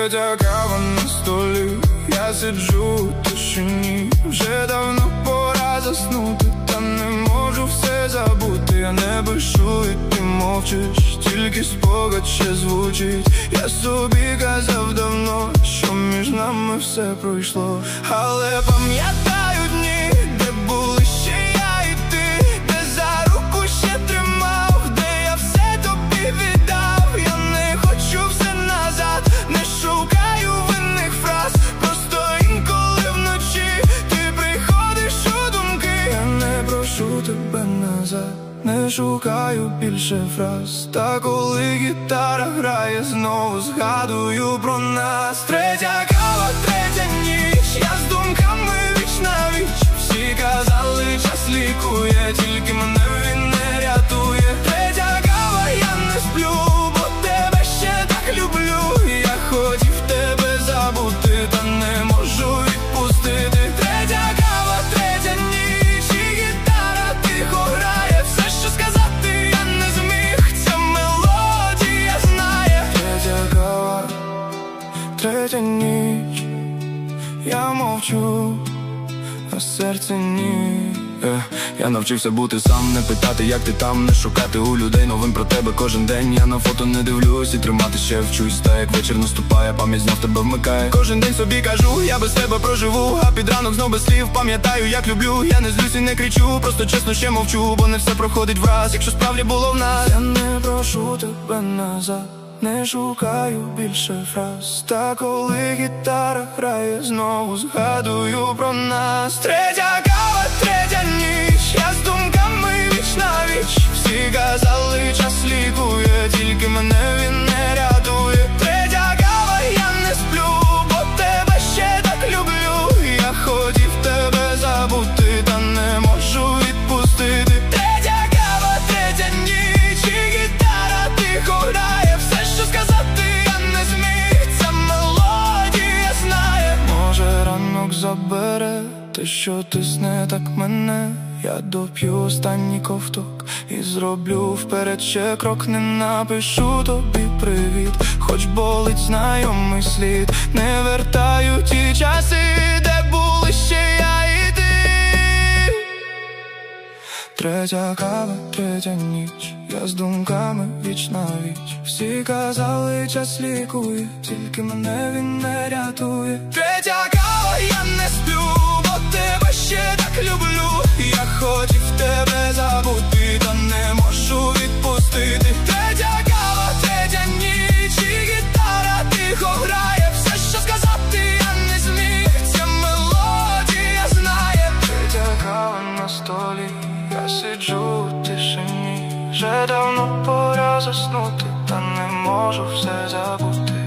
Третя кава на столі, я сиджу у тишині. Вже давно пора заснути, та не можу все забути. Я не пишу і ти мовчиш, тільки спогад ще звучить. Я собі казав давно, що між нами все пройшло. Але пам'ятаю дні, де були ще я і ти, де за руку ще тримав, де я все тобі віддав. Я не хочу все назад, не шукаю винних фраз. Просто інколи вночі ти приходиш у думки. Я не прошу тебе назад, не шукаю більше фраз. Та коли гітара грає, знову згадую про нас. Третя кава, третя ніч, я з думками віч на віч. Всі казали, час лікує, тільки мене він не рятує. Третя кава, я не сплю, бо тебе ще так люблю. Я хотів тебе забути, та не можу відпустити. Третя кава, третя ніч, і гітара тихо грає. Все, що сказати, я не зміг, ця мелодія знає. Третя кава, третя ніч, я мовчу, а серце ні. Я навчився бути сам, не питати, як ти там, не шукати у людей новин про тебе кожен день. Я на фото не дивлюсь і тримати ще вчусь. Та як вечір наступає, пам'ять знов тебе вмикає. Кожен день собі кажу, я без тебе проживу, а під ранок знов без слів пам'ятаю, як люблю. Я не злюсь і не кричу, просто чесно ще мовчу, бо не все проходить враз, якщо справді було в нас. Я не прошу тебе назад, не шукаю більше фраз. Та коли гітара грає, знову згадую про нас. Третя кава, третя ніч, я з думками віч на віч. Всі казали, час лікує, тільки мене він не рятує. Третя кава, я не сплю, бо тебе ще так люблю. Я хотів тебе забути, та не можу відпустити. Третя кава, третя ніч, і гітара тихо грає. Все, що сказати, я не зміг, ця мелодія знає. Може ранок забере те, що тисне так мене. Я доп'ю останній ковток і зроблю вперед ще крок. Не напишу тобі привіт, хоч болить знайомий слід. Не вертаю ті часи, де були ще я і ти. Третя кава, третя ніч, я з думками віч на віч. Всі казали, час лікує, тільки мене він не рятує. Третя кава, я не сплю, бо тебе ще так люблю. Я хотів тебе забути, та не можу відпустити. Третя кава, третя ніч, і гітара тихо грає. Все, що сказати, я не зміг, ця мелодія знає. Третя кава на столі, я сиджу у тишині. Вже давно пора заснути, та не можу все забути.